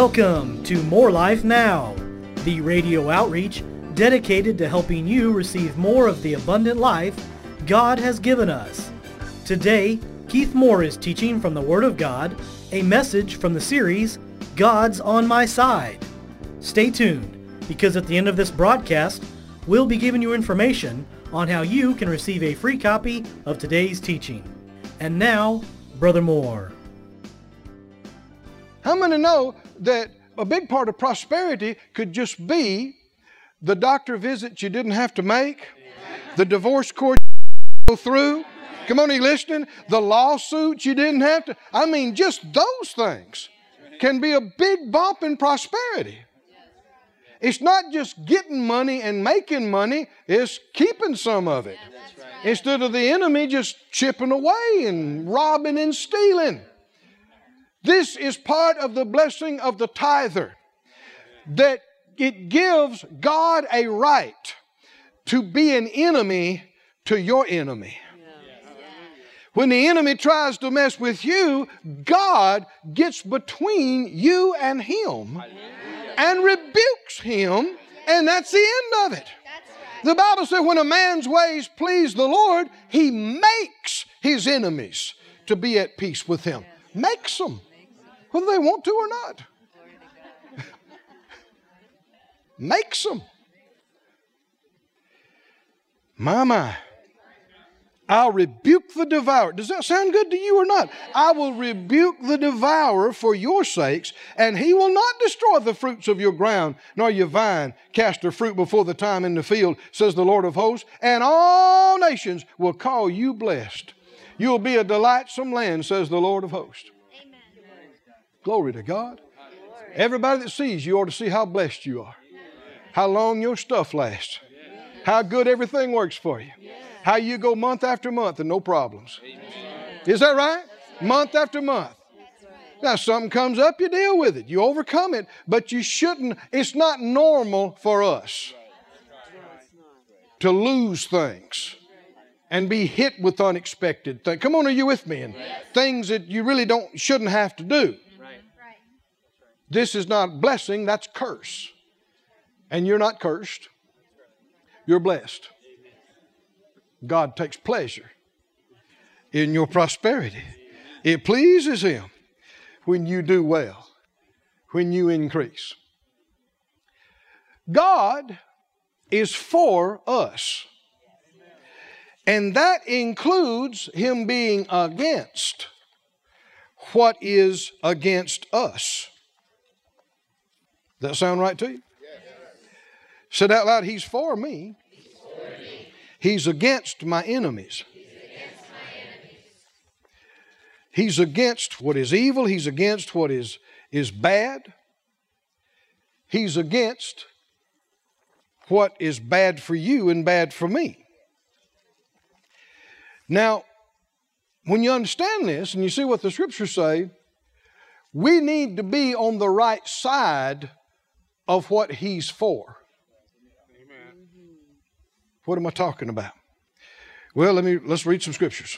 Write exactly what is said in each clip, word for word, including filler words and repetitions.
Welcome to More Life Now, the radio outreach dedicated to helping you receive more of the abundant life God has given us. Today, Keith Moore is teaching from the Word of God, a message from the series, God's on My Side. Stay tuned, because at the end of this broadcast, we'll be giving you information on how you can receive a free copy of today's teaching. And now, Brother Moore. How many know that a big part of prosperity could just be the doctor visits you didn't have to make, the divorce court you go through? Come on, are you listening? The lawsuits you didn't have to. I mean, just those things can be a big bump in prosperity. It's not just getting money and making money, it's keeping some of it. Instead of the enemy just chipping away and robbing and stealing. This is part of the blessing of the tither, that it gives God a right to be an enemy to your enemy. When the enemy tries to mess with you, God gets between you and him and rebukes him, and that's the end of it. The Bible says when a man's ways please the Lord, he makes his enemies to be at peace with him. Makes them. Whether they want to or not. Makes them. My, my. I'll rebuke the devourer. Does that sound good to you or not? I will rebuke the devourer for your sakes, and he will not destroy the fruits of your ground, nor your vine cast her fruit before the time in the field, says the Lord of hosts. And all nations will call you blessed. You'll be a delightsome land, says the Lord of hosts. Glory to God. Everybody that sees you ought to see how blessed you are. How long your stuff lasts. How good everything works for you. How you go month after month and no problems. Is that right? Month after month. Now something comes up, you deal with it. You overcome it. But you shouldn't. It's not normal for us to lose things and be hit with unexpected things. Come on, are you with me? And things that you really don't, shouldn't have to do. This is not blessing, that's curse. And you're not cursed. You're blessed. God takes pleasure in your prosperity. It pleases Him when you do well, when you increase. God is for us. And that includes Him being against what is against us. Does that sound right to you? Yes. Said out loud, He's for me. He's, for me. He's against my enemies. He's against my enemies. He's against what is evil. He's against what is, is bad. He's against what is bad for you and bad for me. Now, when you understand this and you see what the Scriptures say, we need to be on the right side of what He's for. Amen. What am I talking about? Well, let me let's read some scriptures.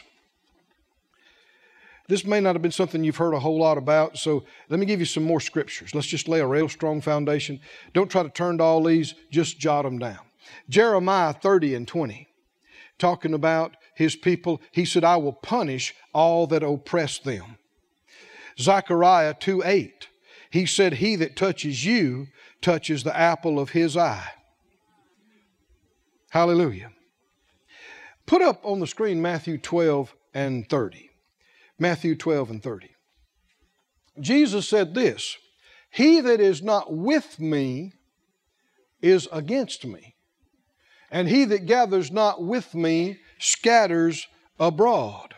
This may not have been something you've heard a whole lot about, so let me give you some more scriptures. Let's just lay a real strong foundation. Don't try to turn to all these, just jot them down. Jeremiah thirty and twenty, talking about His people. He said, I will punish all that oppress them. Zechariah two eight, He said, He that touches you touches the apple of His eye. Hallelujah. Put up on the screen Matthew twelve and thirty. Matthew twelve and thirty. Jesus said this, He that is not with me is against me, and he that gathers not with me scatters abroad.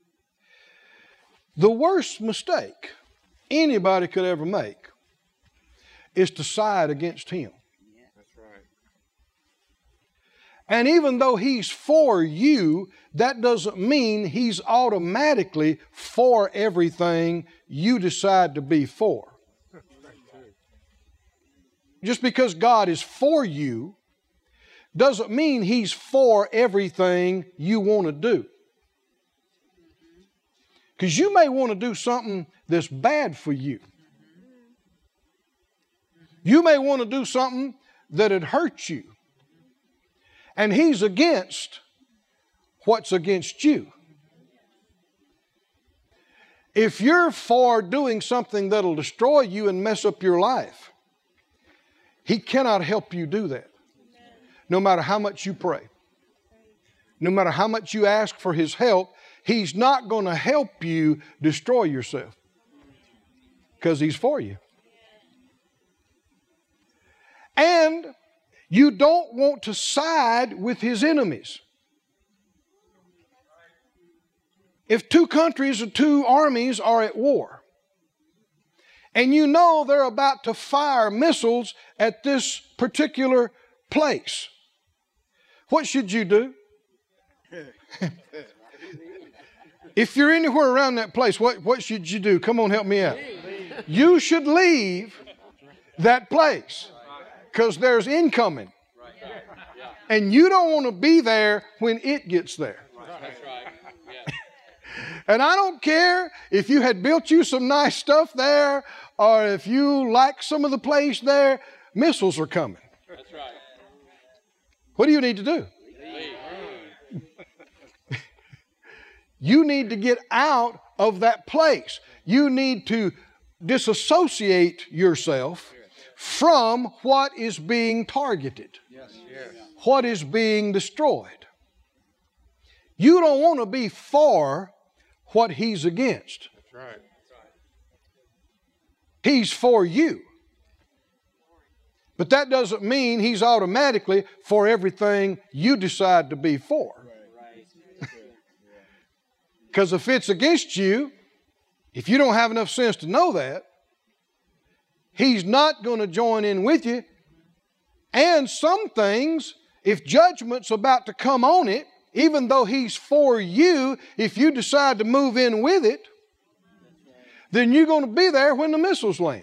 The worst mistake anybody could ever make is to side against Him. That's right. And even though He's for you, that doesn't mean He's automatically for everything you decide to be for. Just because God is for you doesn't mean He's for everything you want to do. Because you may want to do something that's bad for you. You may want to do something that'd hurt you. And he's against what's against you. If you're for doing something that'll destroy you and mess up your life, he cannot help you do that. No matter how much you pray. No matter how much you ask for his help, he's not going to help you destroy yourself. Because he's for you. And you don't want to side with his enemies. If two countries or two armies are at war, and you know they're about to fire missiles at this particular place, what should you do? If you're anywhere around that place, what, what should you do? Come on, help me out. You should leave that place because there's incoming. And you don't want to be there when it gets there. And I don't care if you had built you some nice stuff there or if you like some of the place there, missiles are coming. That's right. What do you need to do? You need to get out of that place. You need to disassociate yourself from what is being targeted, what is being destroyed. You don't want to be for what he's against. That's right. He's for you. But that doesn't mean he's automatically for everything you decide to be for. Because if it's against you, if you don't have enough sense to know that, he's not going to join in with you. And some things, if judgment's about to come on it, even though he's for you, if you decide to move in with it, then you're going to be there when the missiles land.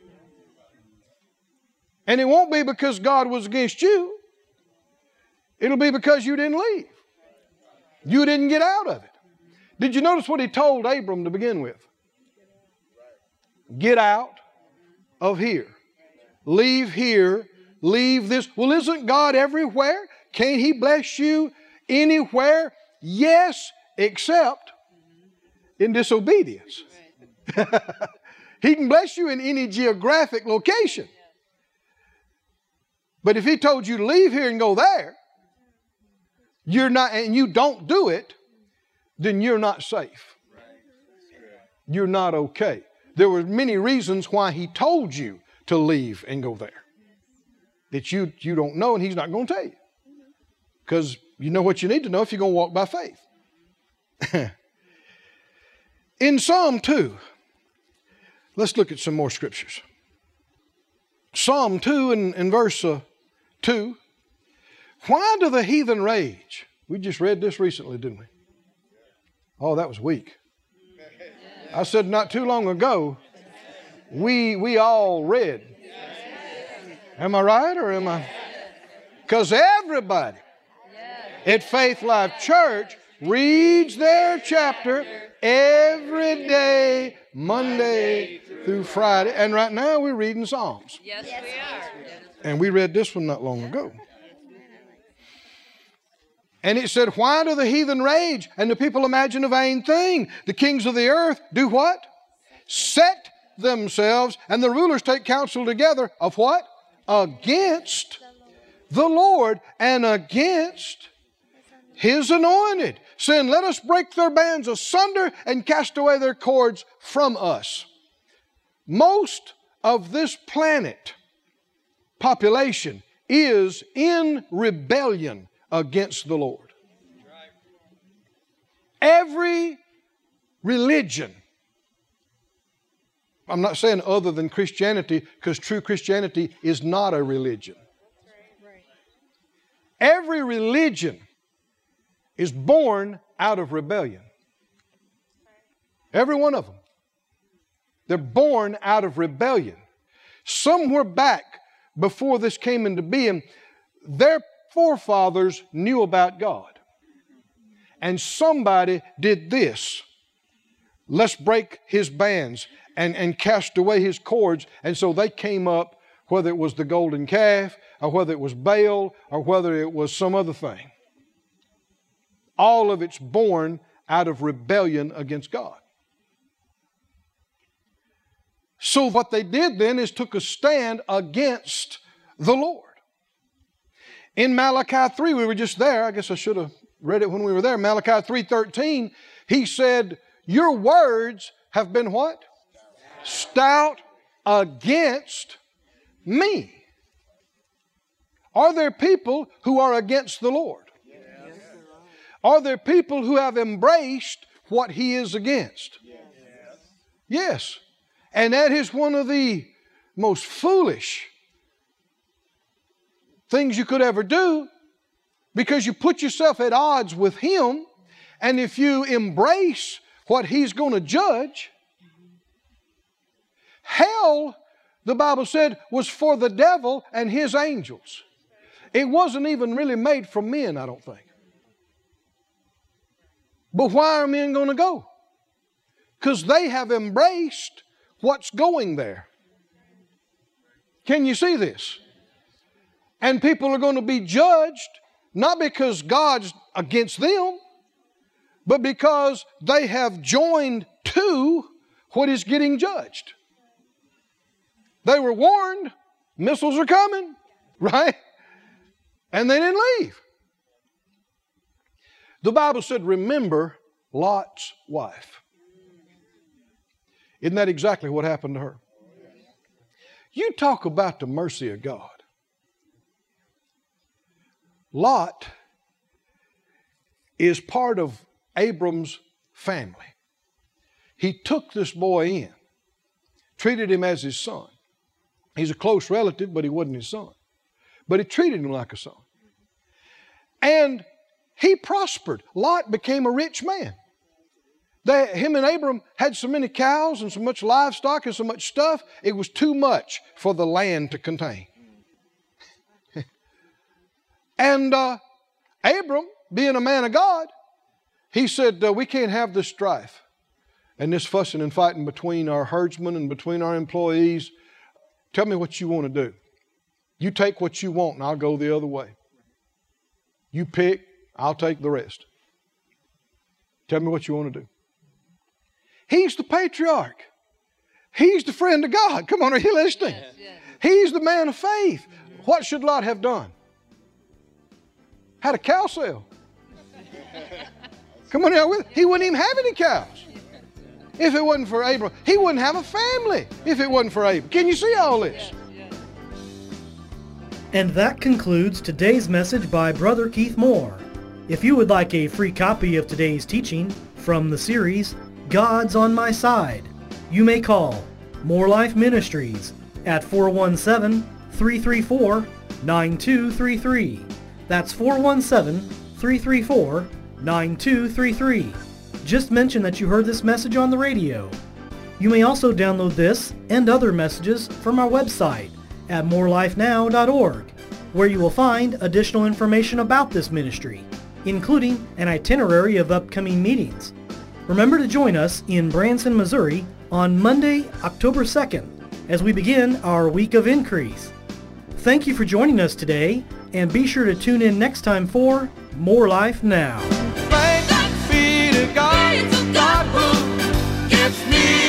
And it won't be because God was against you. It'll be because you didn't leave. You didn't get out of it. Did you notice what he told Abram to begin with? Get out of here. Leave here. Leave this. Well, isn't God everywhere? Can't he bless you anywhere? Yes, except in disobedience. He can bless you in any geographic location. But if he told you to leave here and go there, you're not, and you don't do it, then you're not safe. You're not okay. There were many reasons why he told you to leave and go there that you, you don't know, and he's not going to tell you. Because you know what you need to know if you're going to walk by faith. In Psalm two, let's look at some more scriptures. Psalm two and, and verse uh, two. Why do the heathen rage? We just read this recently, didn't we? Oh, that was weak. I said not too long ago, we we all read. Am I right or am I? Because everybody at Faith Life Church reads their chapter every day, Monday through Friday. And right now we're reading Psalms. Yes, we are. And we read this one not long ago. And it said, why do the heathen rage and the people imagine a vain thing? The kings of the earth do what? Set themselves, and the rulers take counsel together of what? Against the Lord and against his anointed, saying, let us break their bands asunder and cast away their cords from us. Most of this planet population is in rebellion against the Lord. Every religion, I'm not saying other than Christianity, because true Christianity is not a religion. Every religion is born out of rebellion. Every one of them. They're born out of rebellion. Somewhere back before this came into being, their forefathers knew about God. And somebody did this. Let's break his bands and, and cast away his cords. And so they came up whether it was the golden calf, or whether it was Baal, or whether it was some other thing. All of it's born out of rebellion against God. So what they did then is took a stand against the Lord. In Malachi three, we were just there. I guess I should have read it when we were there. Malachi three thirteen, he said, your words have been what? Stout against me. Are there people who are against the Lord? Yes. Are there people who have embraced what He is against? Yes. Yes. And that is one of the most foolish things you could ever do, because you put yourself at odds with Him, and if you embrace what He's going to judge, hell, the Bible said, was for the devil and his angels. It wasn't even really made for men, I don't think. But why are men going to go? Because they have embraced what's going there. Can you see this? And people are going to be judged, not because God's against them, but because they have joined to what is getting judged. They were warned, missiles are coming, right? And they didn't leave. The Bible said, remember Lot's wife. Isn't that exactly what happened to her? You talk about the mercy of God. Lot is part of Abram's family. He took this boy in, treated him as his son. He's a close relative, but he wasn't his son. But he treated him like a son. And he prospered. Lot became a rich man. They, him and Abram had so many cows and so much livestock and so much stuff, it was too much for the land to contain. And uh, Abram, being a man of God, he said, uh, we can't have this strife and this fussing and fighting between our herdsmen and between our employees. Tell me what you want to do. You take what you want and I'll go the other way. You pick, I'll take the rest. Tell me what you want to do. He's the patriarch. He's the friend of God. Come on, are you listening? Yes, yes. He's the man of faith. What should Lot have done? Had a cow sale. Come on, now, he wouldn't even have any cows if it wasn't for Abram. He wouldn't have a family if it wasn't for Abram. Can you see all this? And that concludes today's message by Brother Keith Moore. If you would like a free copy of today's teaching from the series, God's on My Side, you may call More Life Ministries at four one seven, three three four, nine two three three. That's four one seven, three three four, nine two three three. Just mention that you heard this message on the radio. You may also download this and other messages from our website at more life now dot org, where you will find additional information about this ministry, including an itinerary of upcoming meetings. Remember to join us in Branson, Missouri on Monday, October second, as we begin our Week of Increase. Thank you for joining us today, and be sure to tune in next time for More Life Now. Thanks be to God, God who gets me